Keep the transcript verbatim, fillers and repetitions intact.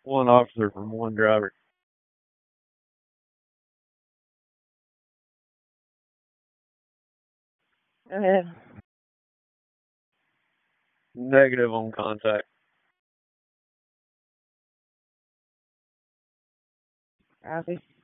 One officer from one driver. Eh, Negative on contact. Copy.